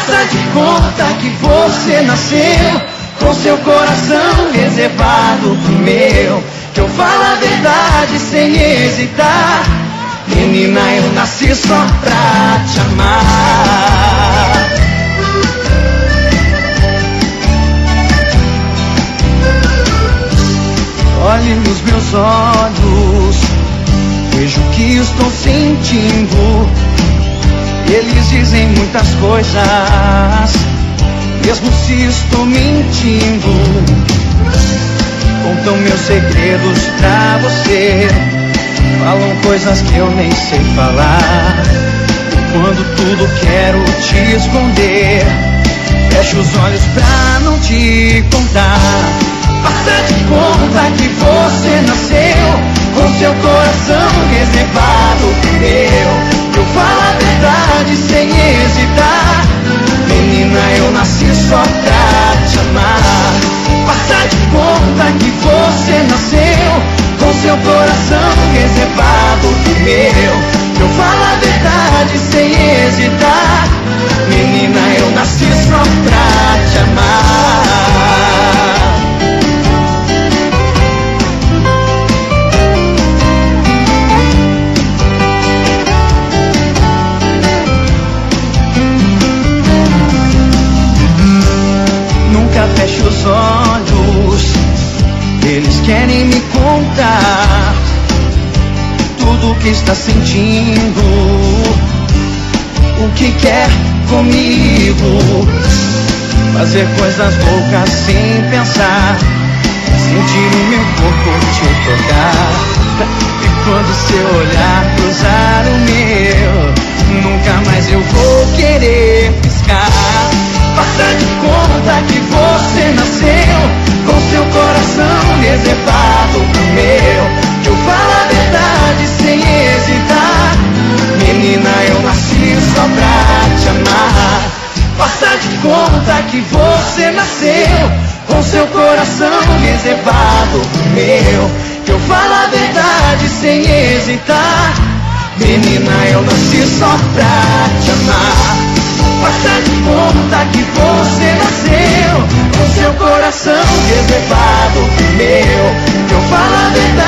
Faça de conta que você nasceu com seu coração reservado pro meu. Que eu falo a verdade sem hesitar. Menina, eu nasci só pra te amar. Olhe nos meus olhos, vejo o que estou sentindo. Eles dizem muitas coisas, mesmo se estou mentindo. Contam meus segredos pra você, falam coisas que eu nem sei falar. Quando tudo quero te esconder, fecho os olhos pra não te contar. Faça de conta que você nasceu com seu coração reservado pro meu. Eu falo a verdade sem hesitar. Menina, eu nasci só pra te amar. Faça de conta que você nasceu com seu coração reservado pro meu. Eu falo a verdade sem hesitar. Menina, eu nasci só pra te amar. Feche os olhos, eles querem me contar tudo o que está sentindo, o que quer comigo, fazer coisas loucas sem pensar, sentir o meu corpo te tocar. E quando seu olhar cruzar o meu, nunca mais eu vou querer piscar. Faça de conta que você nasceu com seu coração reservado pro meu. Que eu falo a verdade sem hesitar. Menina, eu nasci só pra te amar. Faça de conta que você nasceu com seu coração reservado pro meu. Que eu falo a verdade sem hesitar. Menina, eu nasci só pra te amar. Faça de conta que você nasceu com seu coração reservado pro meu. Que eu falo a verdade